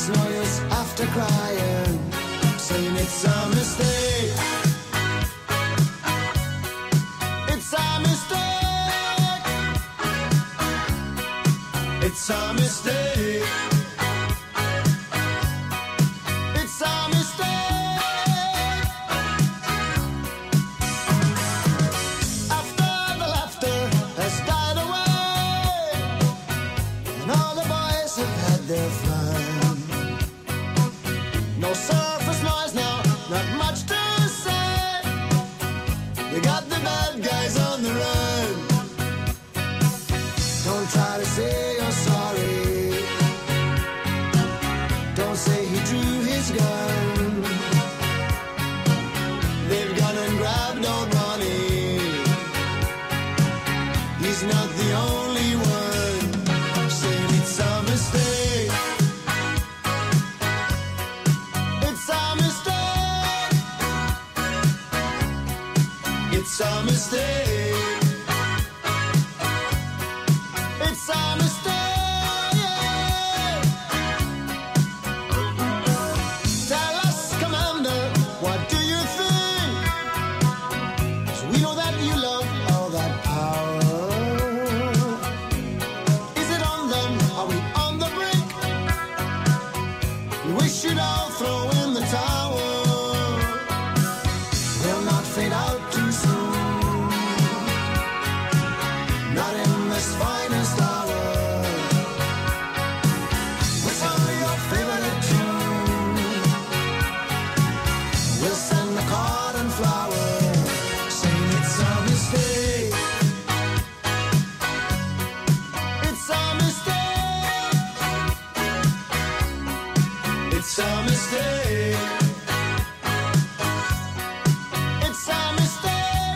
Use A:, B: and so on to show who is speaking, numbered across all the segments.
A: It's no use after crying, saying it's a mistake. It's a mistake. It's a mistake. It's a mistake. After the laughter has died away, and all the boys have had their fun. No surface noise now, not much to say. You got the bad guys on the run. Don't try to say you're sorry. Don't say he drew his gun. They've gone and grabbed old Ronnie. He's not the only one saying it's a mistake. It's a mistake. It's a mistake. It's a mistake. Tell us, Commander, what do you think? 'Cause we know that you love all that power. Is it on them? Are we on the brink? We should all throw in the towel. We'll not fade out too soon. Not in this finest hour. We'll sing your favorite tune. We'll send the card and flower, saying it's a mistake. It's a mistake. It's a mistake. It's a mistake.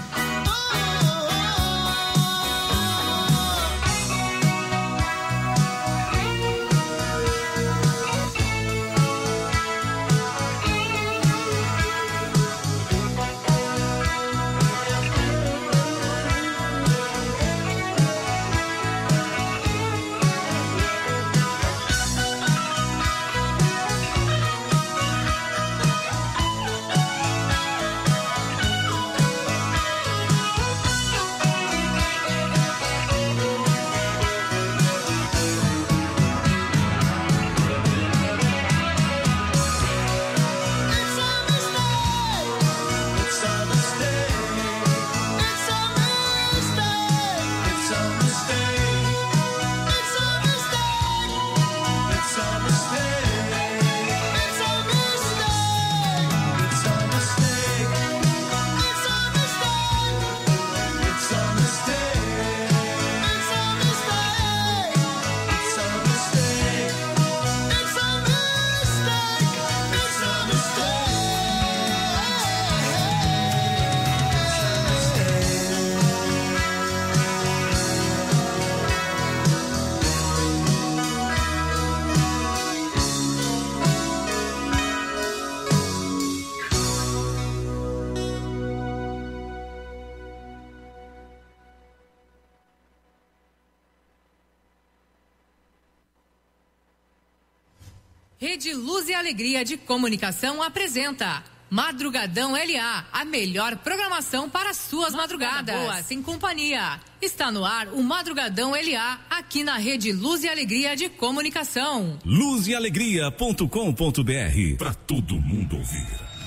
B: Rede Luz e Alegria de Comunicação apresenta Madrugadão LA, a melhor programação para suas madrugadas. Boa, sem companhia. Está no ar o Madrugadão LA, aqui na Rede Luz e Alegria de Comunicação.
C: luzealegria.com.br, para todo mundo ouvir.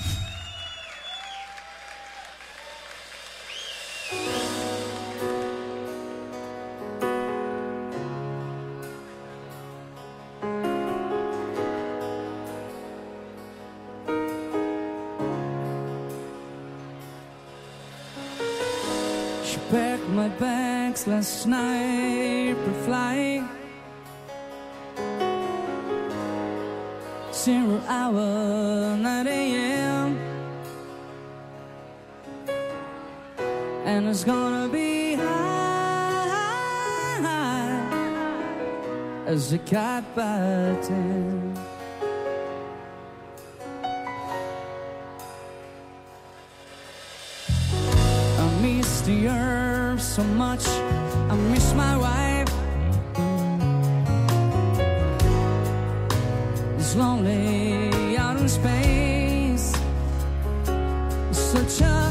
D: Packed my bags last night for flying. 0 hour, 9 a.m. And it's gonna be high as a cat by 10. I miss the earth so much. I miss my wife. feels lonely out in space. Such a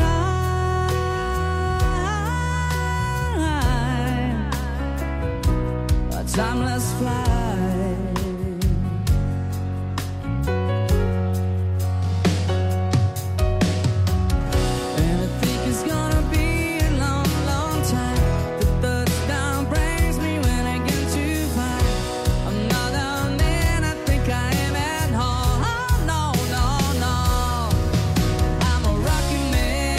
D: timeless flight. And I think it's gonna be a long, long time. The touchdown brings me when I get to find another man. I think I am at home. Oh, no, no, no. I'm a rocking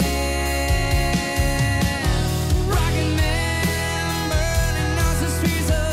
D: man, burning out the streets of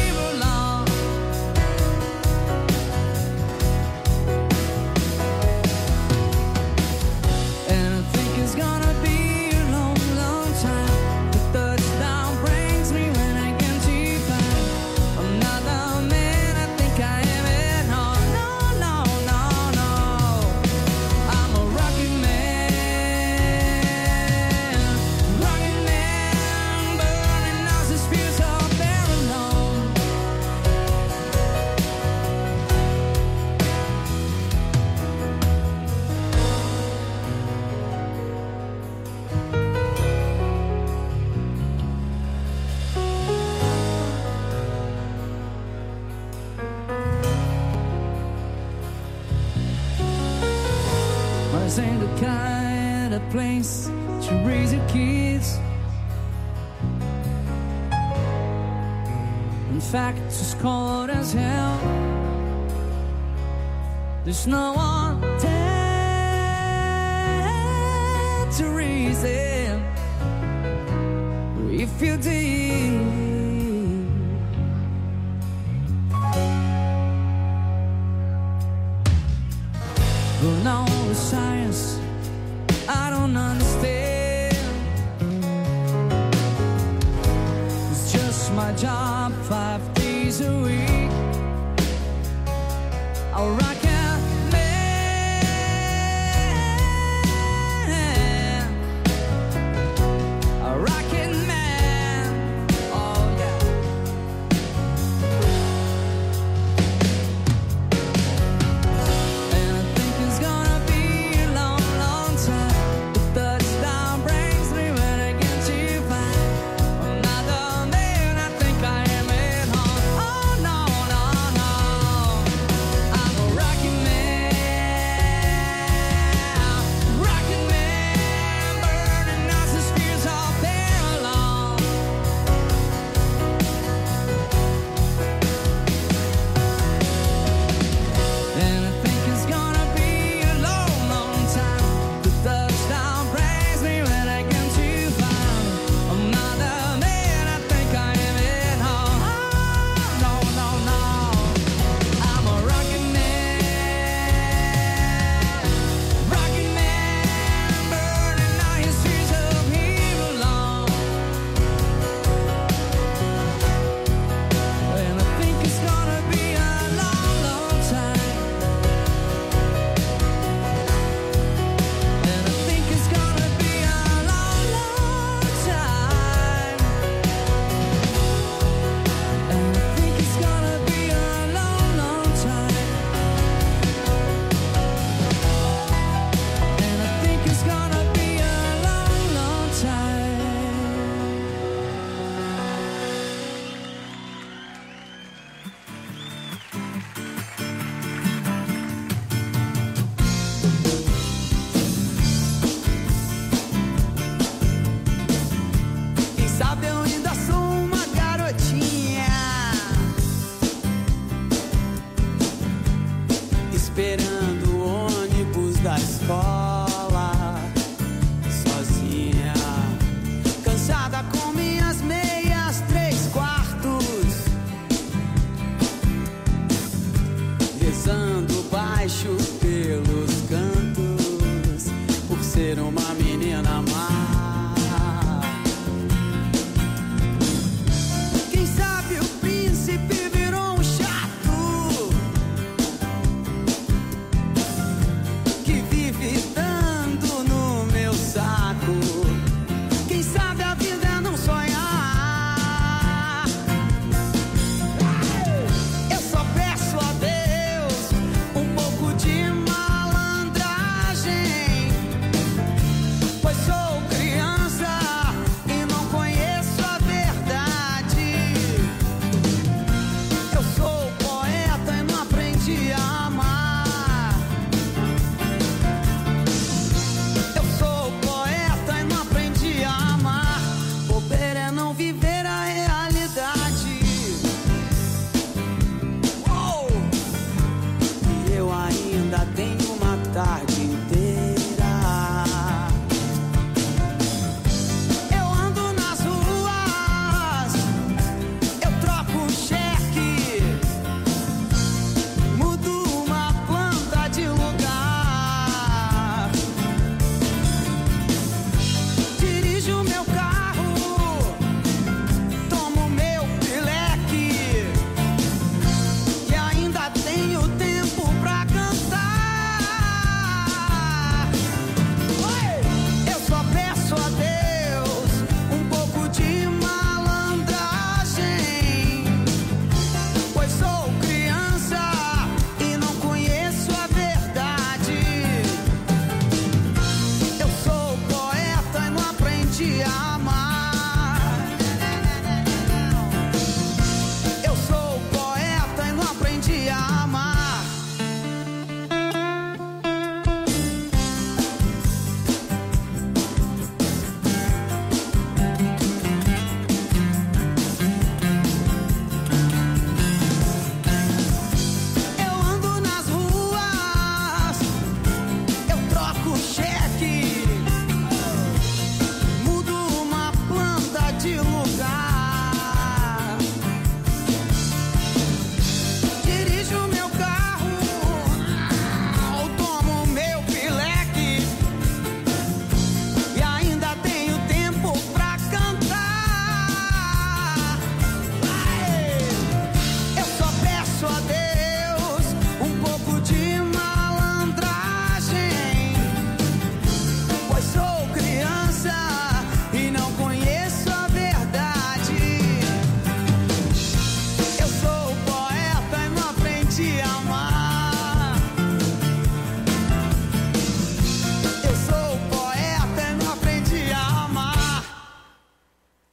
D: ain't the kind of place to raise your kids. In fact, it's as cold as hell. There's no one there to raise them. If you did, well, no science I don't understand. It's just my job 5 days a week. I'll rock it, man. I'll rock it, man. Oh yeah. And I think it's gonna be a long, long time. The touchdown brings me when I get to find another man. I think I am at home. Oh no, no, no. I'm a rocking man, burning out the spears all there alone. And I think it's gonna be a long, long time. The touchdown brings me when I get to find another man. I think I am at home. Oh, no, no, no. I'm a rocking man, burning out his fears of him alone. And I think it's gonna be a long, long time. And I think it's gonna be a long, long time. And I think it's gonna be a long, long time. And I think it's gonna be a long, long time. Quem sabe eu ainda sou uma garotinha, esperando o ônibus da escola, sozinha, cansada com minhas meias 3/4, rezando baixo pelos cantos, por ser uma menina má.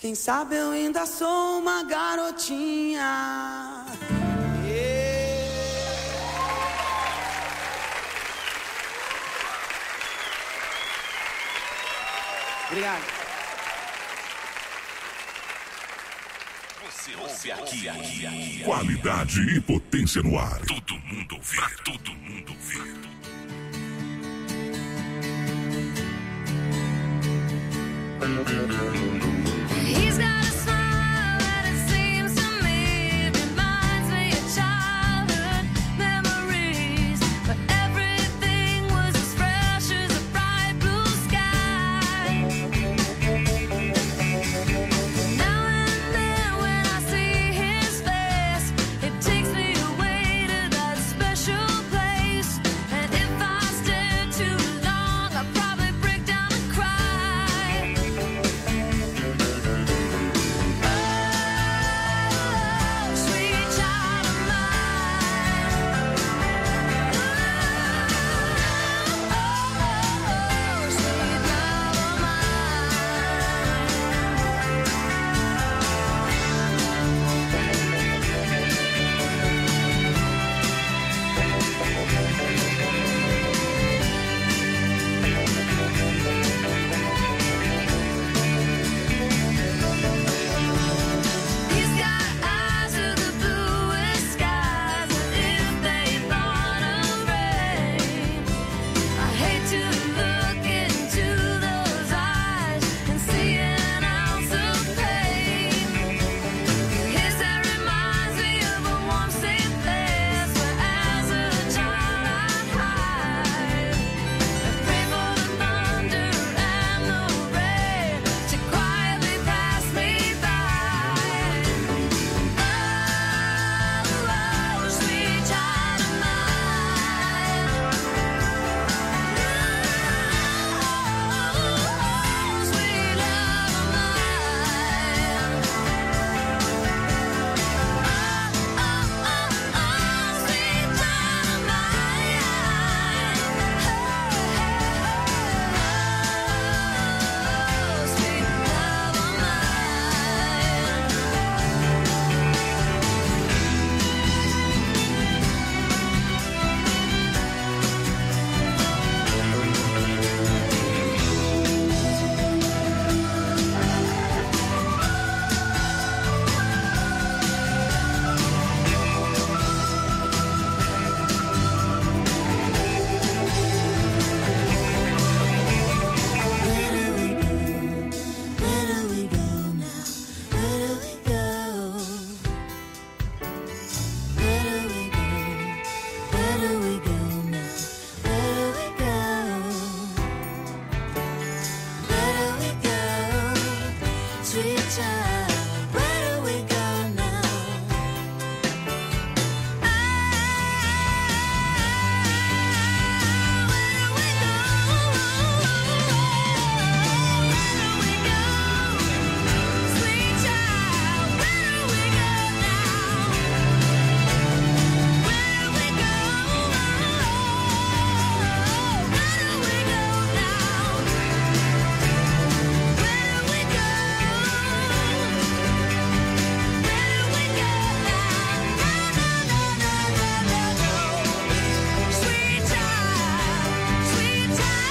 D: Quem sabe eu ainda sou uma garotinha. Obrigado.
C: Você ouve aqui. Qualidade e potência no ar. Todo mundo ouvir. Pra todo mundo ouvir.
E: He's got a smile that it seems to me reminds me of childhood memories, but everything was as fresh as a bright blue sky. Now and then when I see his face, it takes me away to that special place. And if I stare too long, I'll probably break down and cry. Sweet child of mine. Sweet love of He's got eyes of the bluest skies, and if they thought of rain, I hate to look into those eyes and see an ounce of pain. His hair reminds me of a warm, safe place where as a child I'd hide and pray for the thunder and the rain to quietly pass me by. Oh, sweet child of mine. Oh, sweet love of mine. Sweet child of mine. Sweet love of Where do we go now? Where do we go? Where do we go? Where do we go now? Where do we go? Where do we go? Sweet child, where do we go now? Sweet child, where do we go now? Where do we go? Where do we go now? Where do we go? Where do we go now? Sweet child, sweet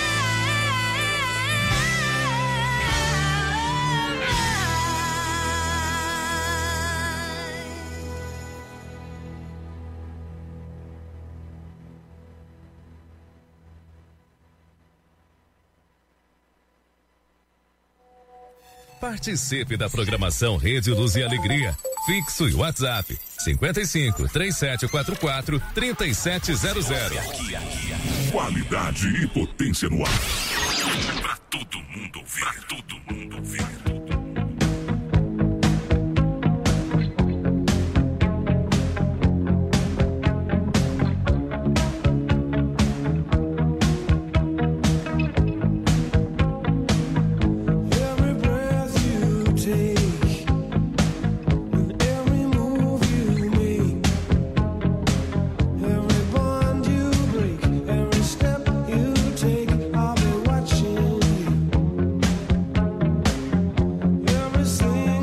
F: Participe da programação Rede Luz e Alegria. Fixo e WhatsApp 55 3744 3700.
C: Qualidade e potência no ar. Pra todo mundo ouvir. Pra todo mundo ouvir.
A: Every breath you take, and every move you make, every bond you break, every step you take, I'll be watching you. Every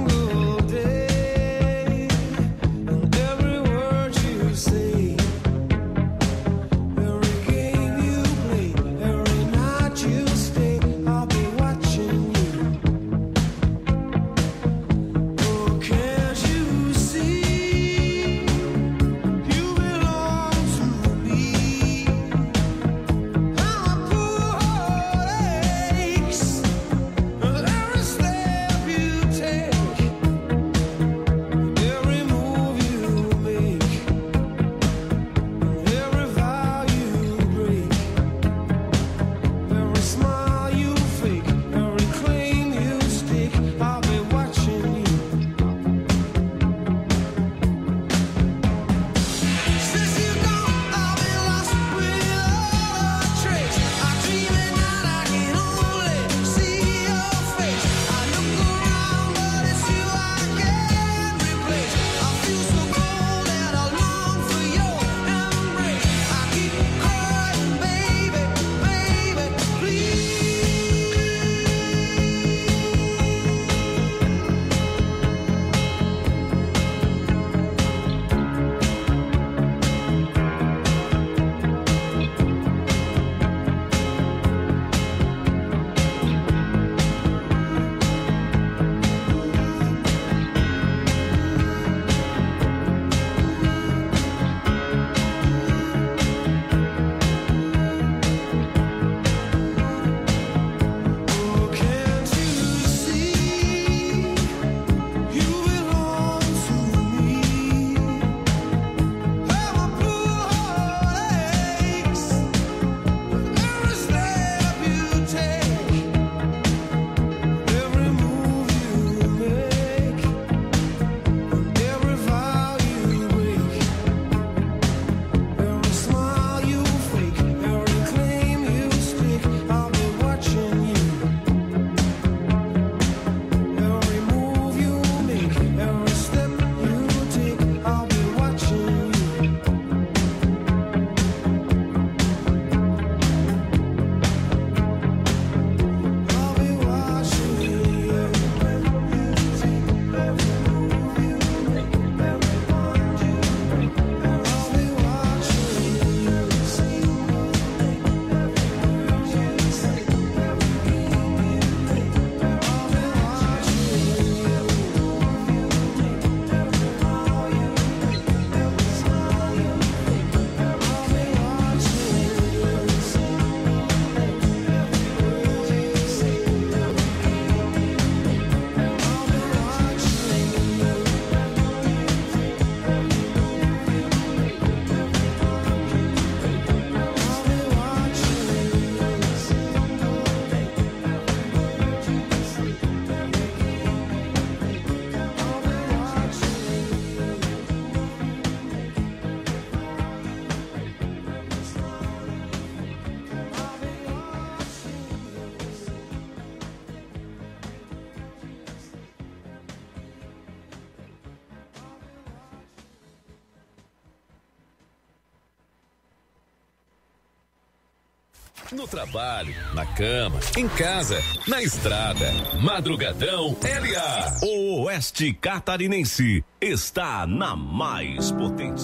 F: no trabalho, na cama, em casa, na estrada. Madrugadão LA.
G: O Oeste Catarinense está na mais potente.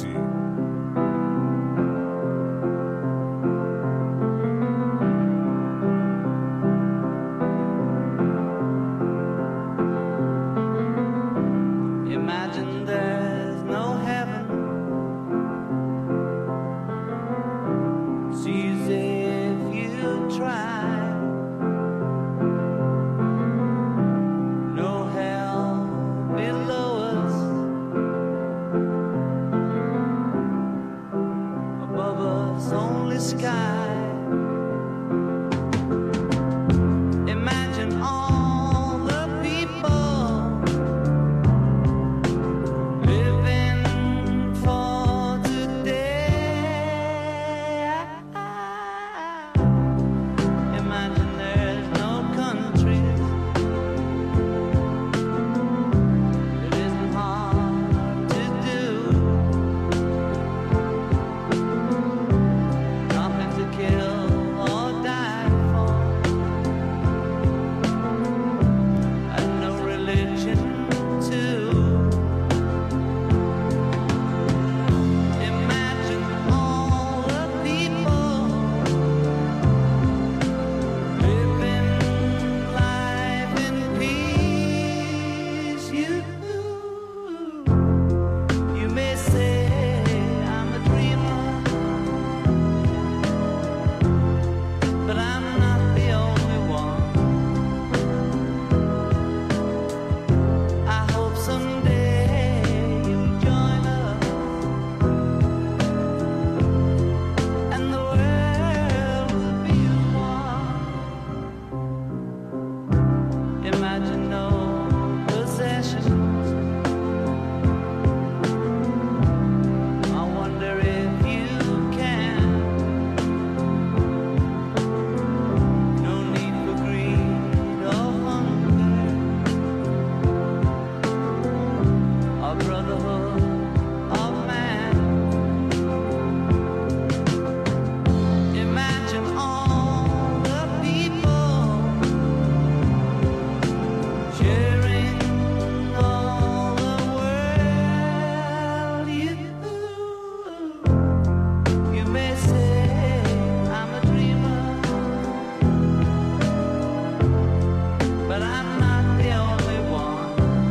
D: Imagine there's no heaven. It's easy if you try. No hell below us. Above us only sky. Imagine all the people living for today. Imagine there's no countries. It isn't hard to do. Nothing to kill or die for. And no religion too. Imagine all the people living life in peace. You may say I'm a dreamer, but I'm not the only one. I hope someday you'll join us, and the world will be as one. Imagine no possessions. I wonder if you can. No need for greed or hunger, or brotherhood of man. Imagine all the people sharing all the world. You may say I'm a dreamer, but I'm not the only one.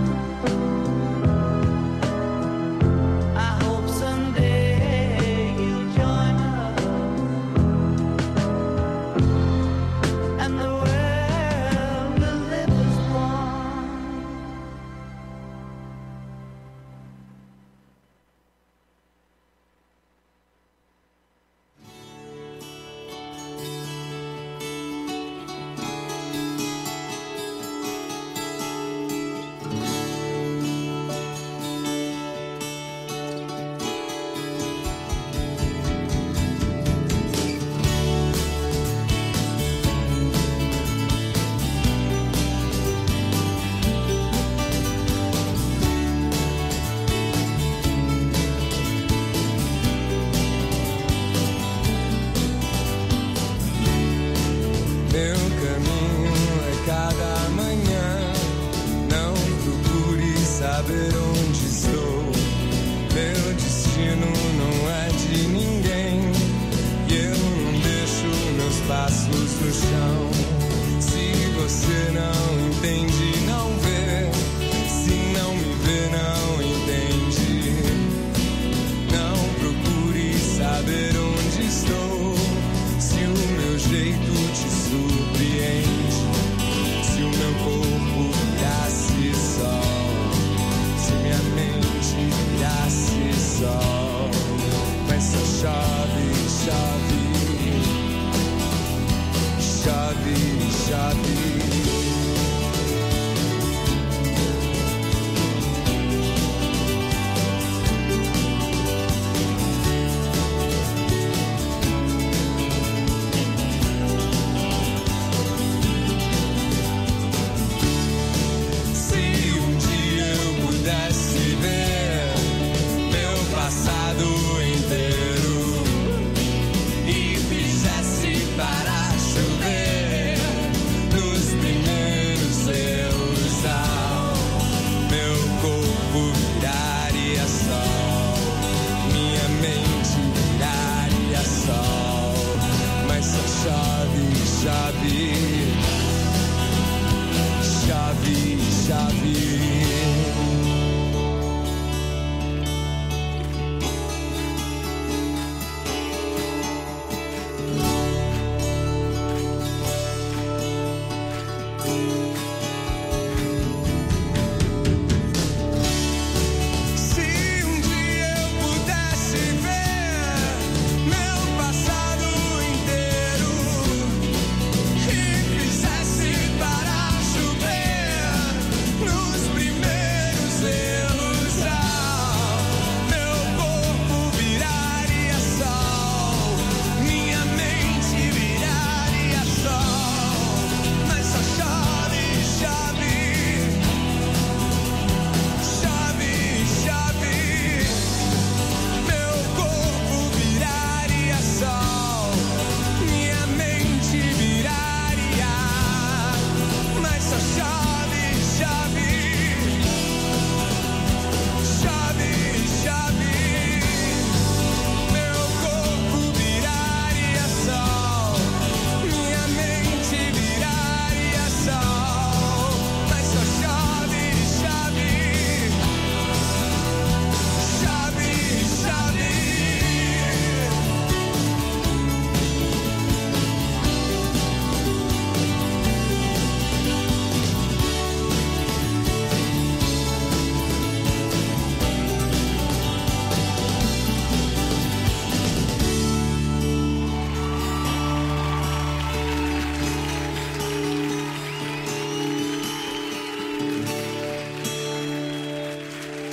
D: I hope someday you'll join us, and the world will live as one.
H: Meu caminho é cada manhã. Não procure saber onde estou. Meu destino não é de ninguém. E eu não deixo meus passos no chão. Se você não entende, não vê. Se não me vê, não entende. Não procure saber onde estou. Se o meu jeito te surpreende, se o meu corpo virasse sol, se minha mente virasse sol, mas só chove, chove, chove, chove.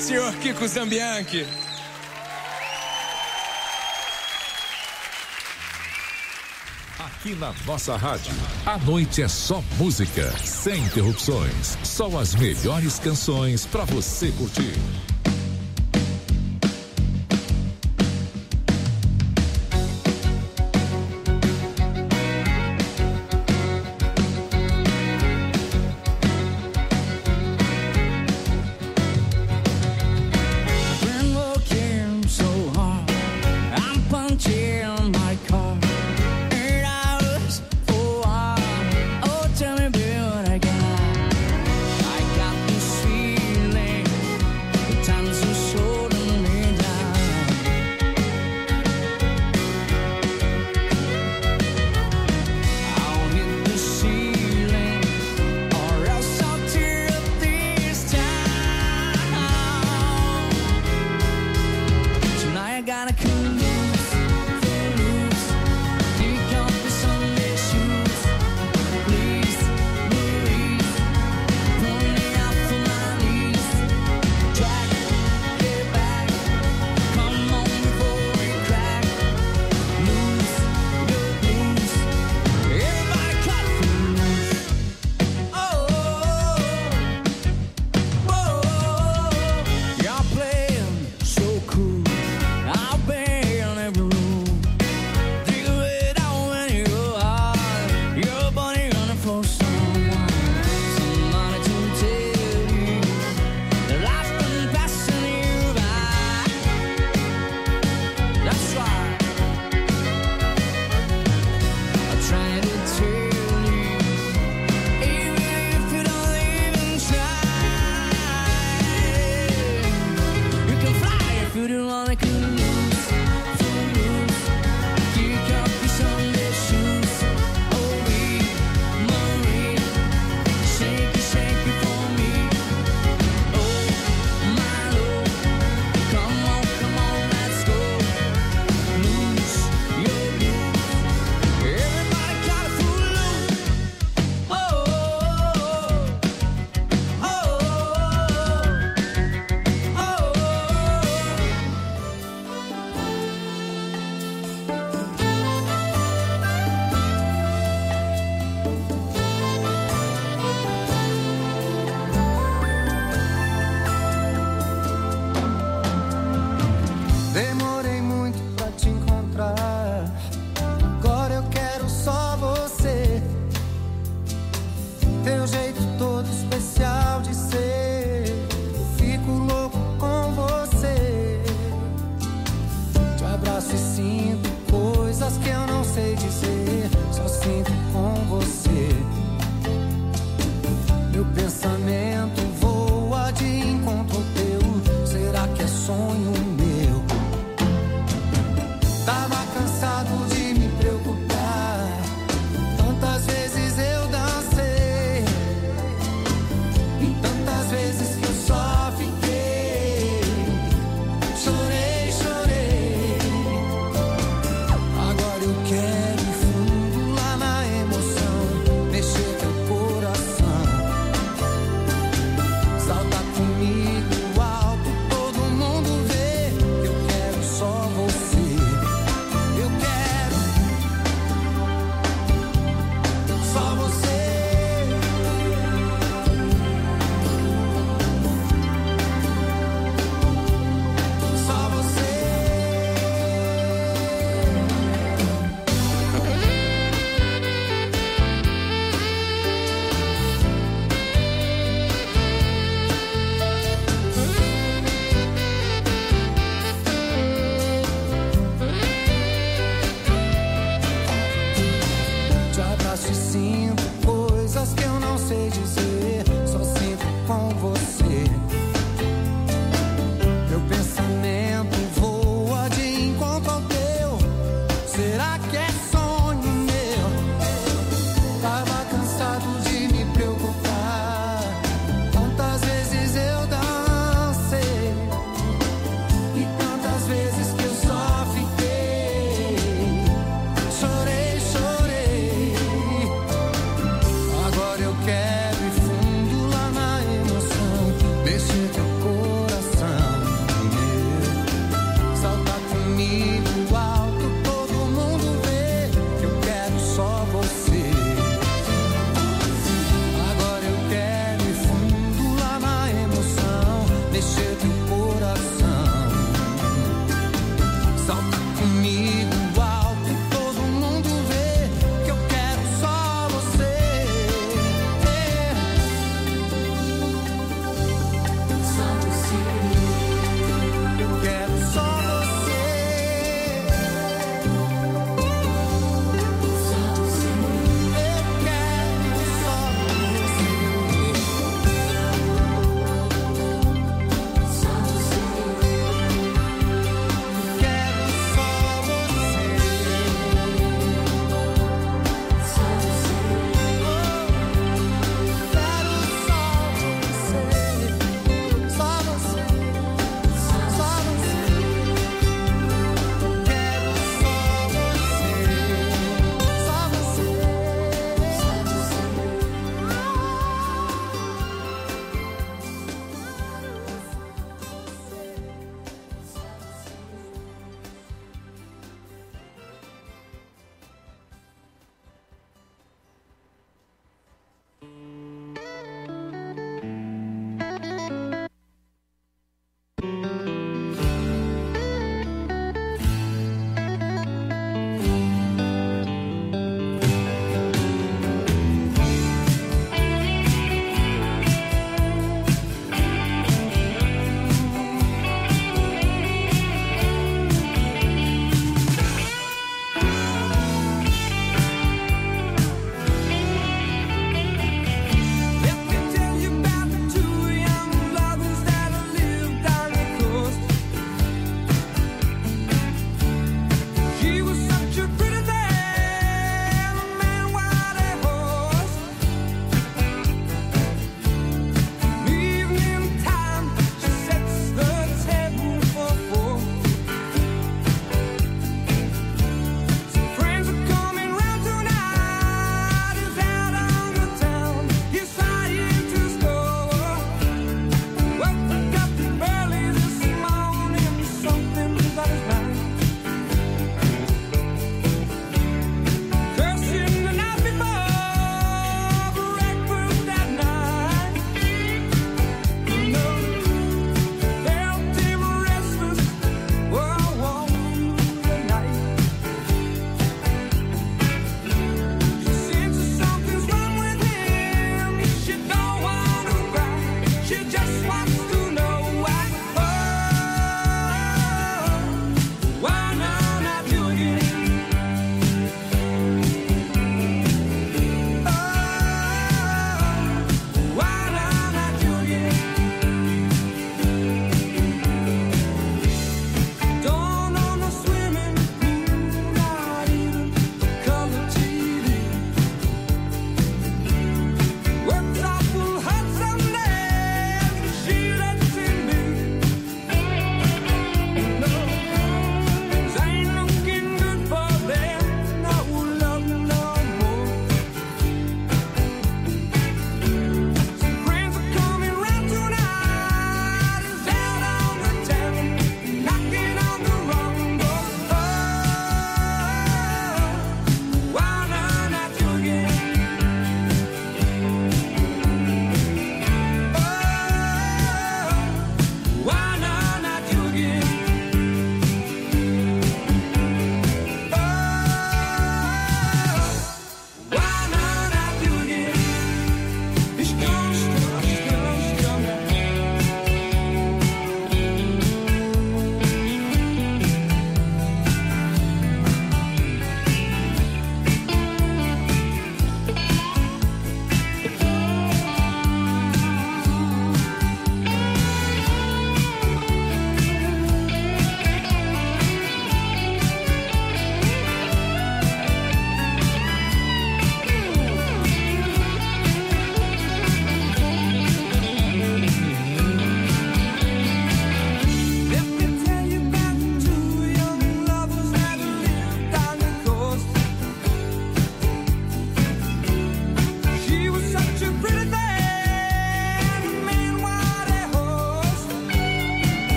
H: senhor Kiko Zambianchi.
I: Aqui na nossa rádio, a noite é só música, sem interrupções. Só as melhores canções pra você curtir.
D: Time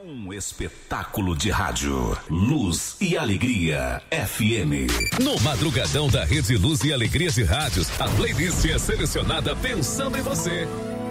G: Um espetáculo de rádio. Luz e Alegria FM.
F: No Madrugadão da Rede Luz e Alegria de Rádios, a playlist é selecionada pensando em você.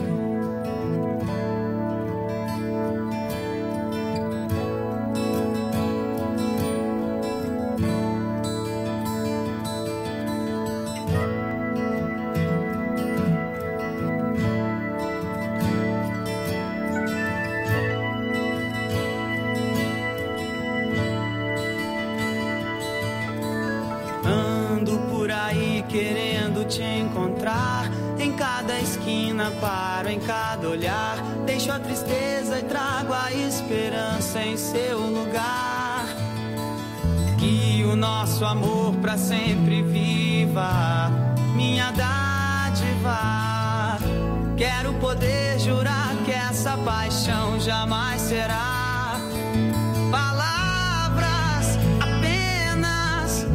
J: Querendo te encontrar em cada esquina, paro em cada olhar, deixo a tristeza e trago a esperança em seu lugar. Que o nosso amor pra sempre viva, minha dádiva. Quero poder jurar que essa paixão jamais será palavras apenas.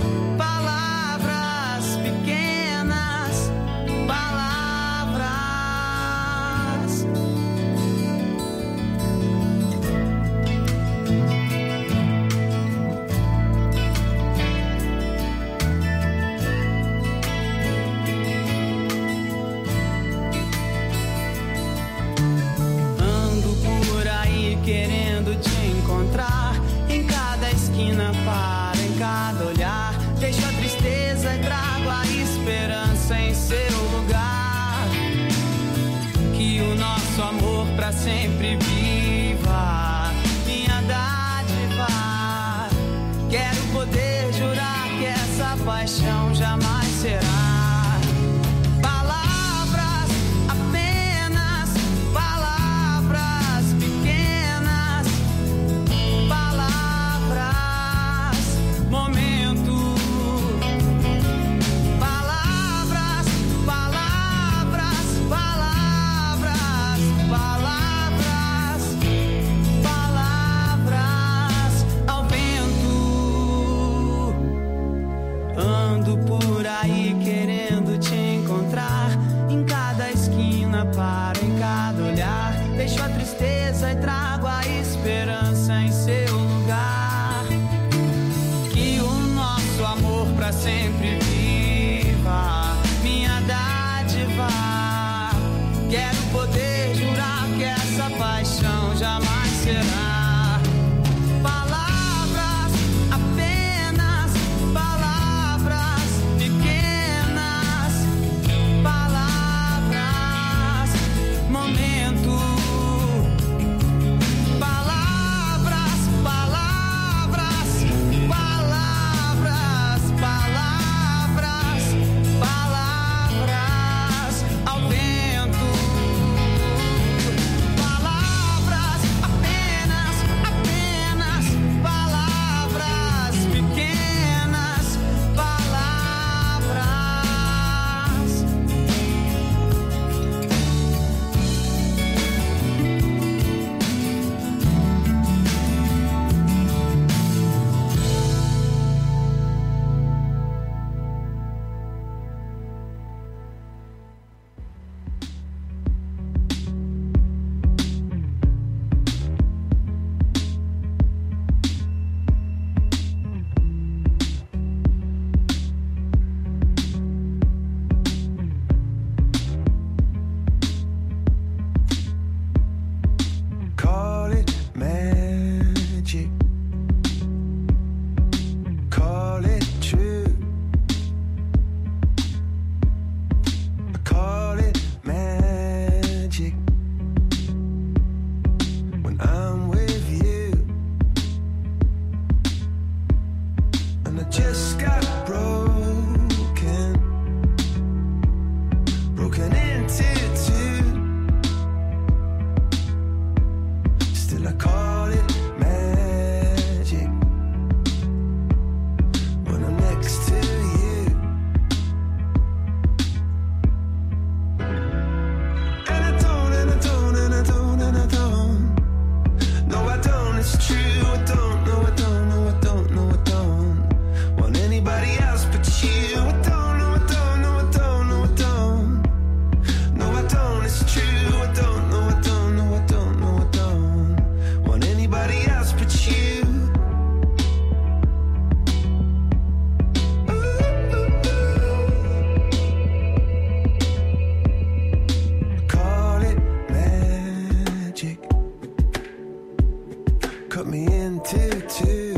J: Querendo te encontrar em cada esquina, paro em cada olhar, deixo a tristeza e trago a esperança em seu lugar. Que o nosso amor pra sempre viva, minha dádiva. Quero poder jurar que essa paixão jamais será paro em cada olhar, deixo a tristeza e trago a esperança em seu lugar. Que o nosso amor pra sempre viva, minha dádiva. Quero poder jurar que essa paixão jamais será
K: cut me into two.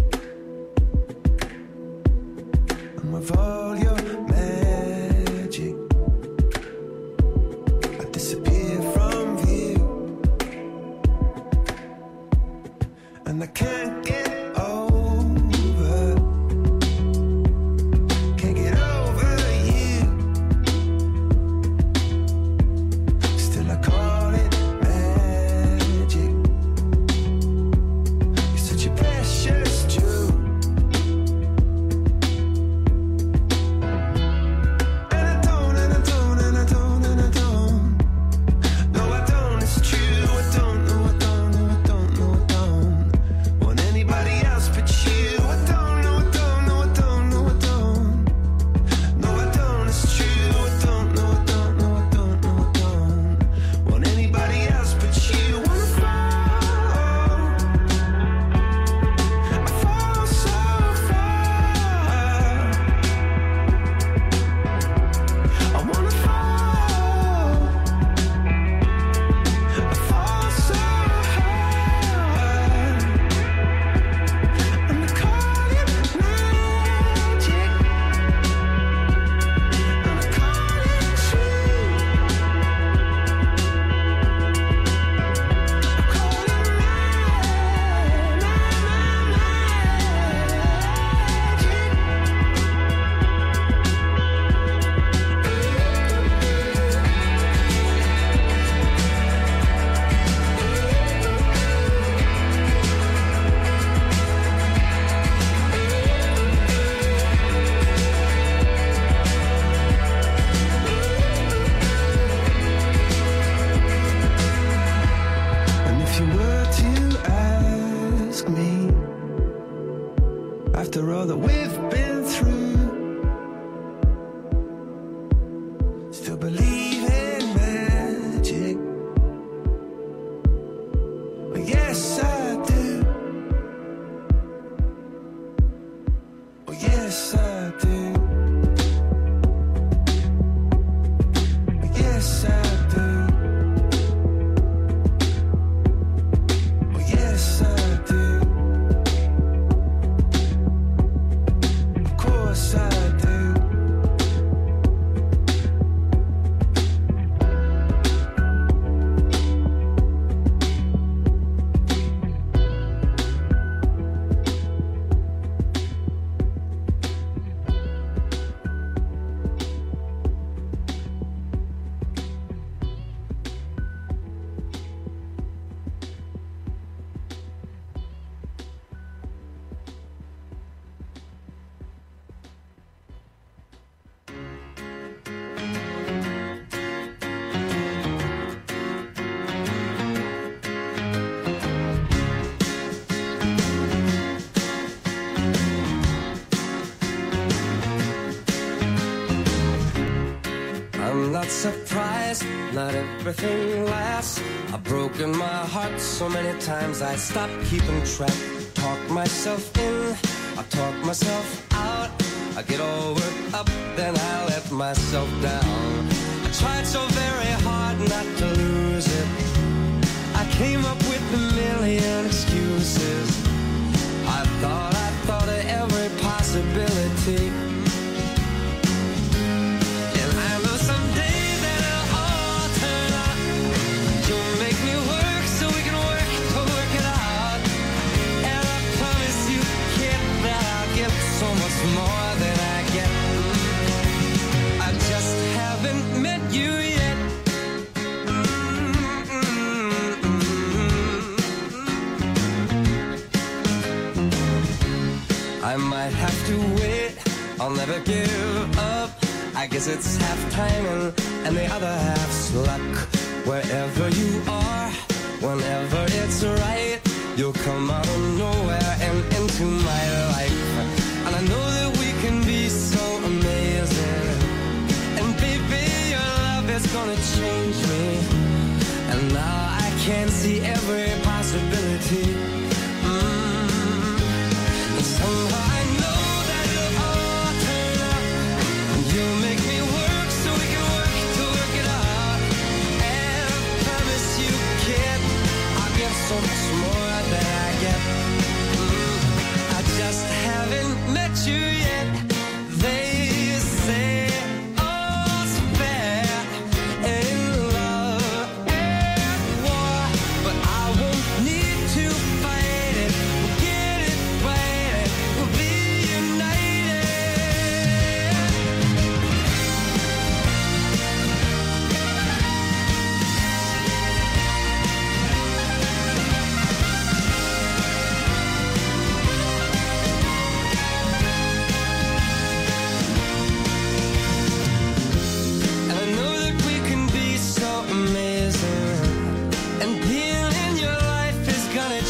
K: And with all your magic, I disappear from view. And I can't get over, can't get over you. Still I call it magic. You're such a precious jewel. And I don't, and I don't, and I don't, and I don't. No, I don't, it's true. I don't, no, I don't, no, I don't, no, I don't want anybody else but you. I don't, no, I don't, no, I don't, no, I don't. No, I don't, it's true. I don't, no, I don't, no, I don't, no, I don't want anybody else but you. Wanna fall, I fall so far. I wanna fall, I fall so hard. And I call it magic, and I call it true. I call it And if you were to ask me, after all that we've been through, still believe in magic? Well, yes, I do. Oh, yes, I do. Oh, yes, I do. Oh, yes, I do. Of course I do.
L: I'm not surprised, not everything lasts. I've broken my heart so many times I stopped keeping track. Talk myself in, I talk myself out. I get all worked up, then I let myself down. I tried so very hard not to lose it. I came up with a million excuses. I thought of every possibility. And I know someday that it'll all turn out. You'll make me work so we can work to work it out. And I promise you, kid, that I'll give so much more than I get. I just haven't met you yet. I might have to wait, I'll never give up. I guess it's half timing and the other half's luck. Wherever you are, whenever it's right, you'll come out of nowhere and into my life. And I know that we can be so amazing. And baby, your love is gonna change me. And now I can see every possibility. And somehow I know that it'll all turn out. And you'll make me work so we can work to work it out. And I promise you, kid, I'll give so much more than I get.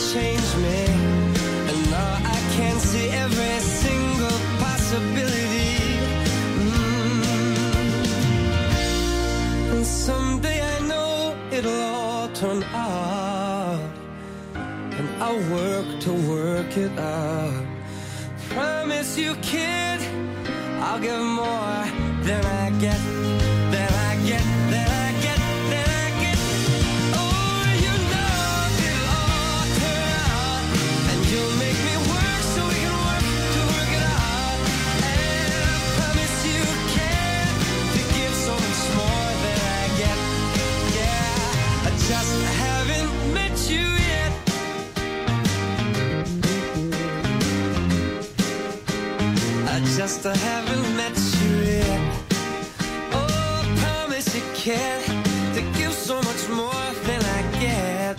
L: changed me, and now I can see every single possibility. And someday I know it'll all turn out, and I'll work to work it out. Promise you, kid, I'll give more than I get, than I get, than I get, than I get. Oh, you know it'll all turn out, and you'll make me work so we can work to work it out. And I promise you, kid, to give so much more than I get. Yeah, I just haven't met you yet. I just haven't met you yet. Oh, promise you can to give so much more than I get.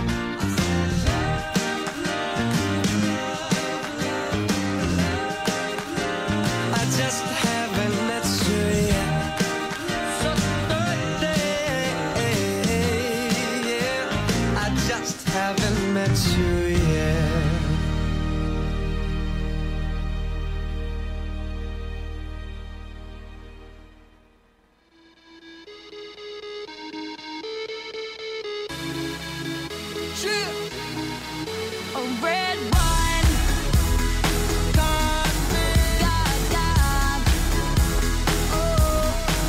L: I just haven't met you yet. So yeah, I just haven't met you yet.
E: A red wine, God, God. Oh,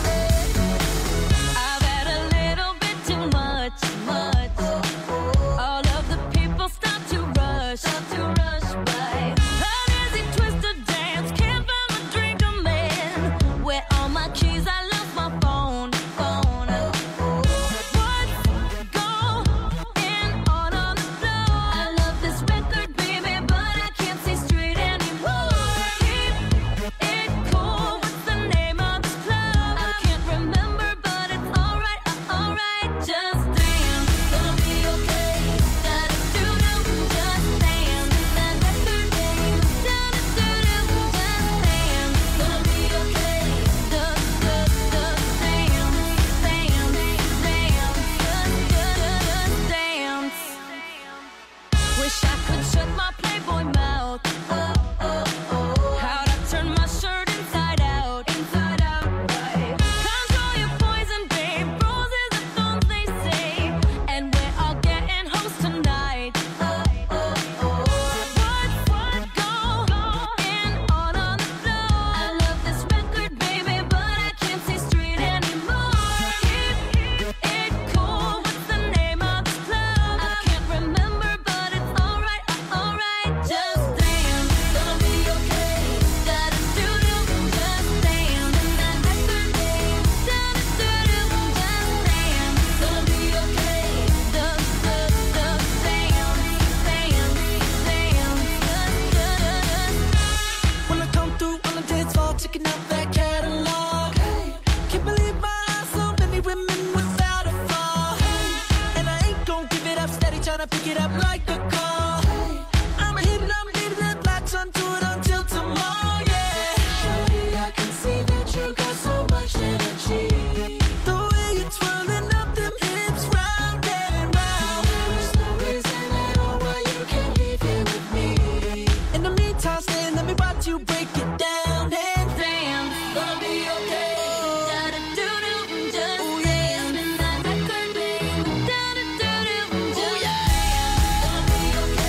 E: I've had a little bit too much. All of the people start to rush by. An easy twist to dance, can't find my drink, I'm in. Where all my keys? I lost my phone. What's going on the floor? I love this record, baby, but I can't see straight anymore. Keep it cool. What's the name of this club? I can't remember, but it's alright, alright. Just dance, gonna be okay. Da-da-doo-doo, just dance. That record name, da-da-doo-doo, just dance. Gonna be okay. Dance. Wish I could shut my Playboy mouth. How'd I turn my shirt inside out? Right. Control your poison, babe. Roses are thorns, they say. And we're all getting hoes tonight. What's going on the floor? I love this record, baby, but I can't see straight anymore. Keep it cool. What's the name of this club? I can't remember, but it's alright, alright. Just dance, gonna be okay. Da-da-doo-doo, just dance. That record name, da-da-doo-doo, just dance. Gonna be okay.
J: When I come through on the dance floor, checking out that catalog. Can't believe my eyes, so many women without a flaw. And I ain't gon' give it up, steady tryna pick it up like a call. I'm leaving that latch onto it until tomorrow, yeah. Shawty, I can see that you got so much energy. The way you're twirling up them hips round and round. There's no reason at all why you can't leave here with me. In the meantime, stay and let me watch you break it down and
E: Dance, gonna be okay. Da-da-doo-doo, just dance. That record name, da-da-doo-doo, just dance. Gonna be okay.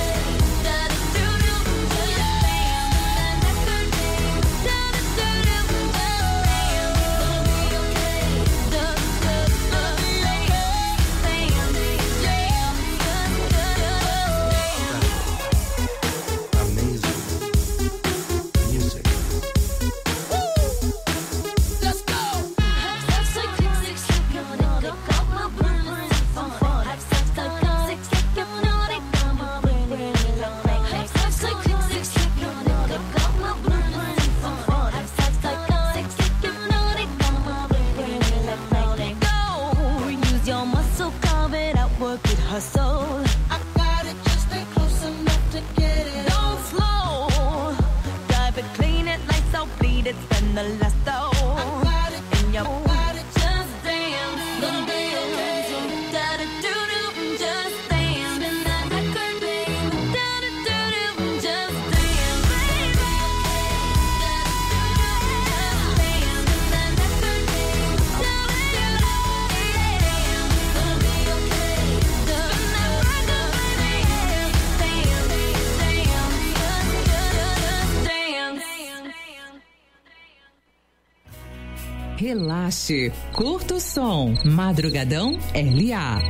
M: Relaxe, curta o som. Madrugadão LA.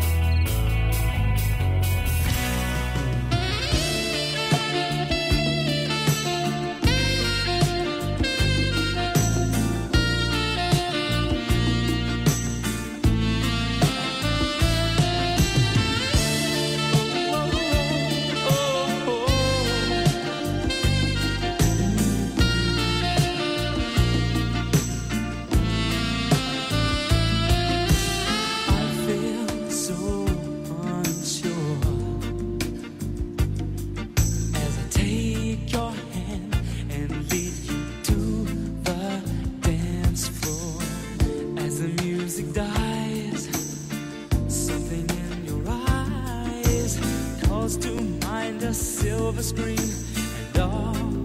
J: To mind a silver screen and all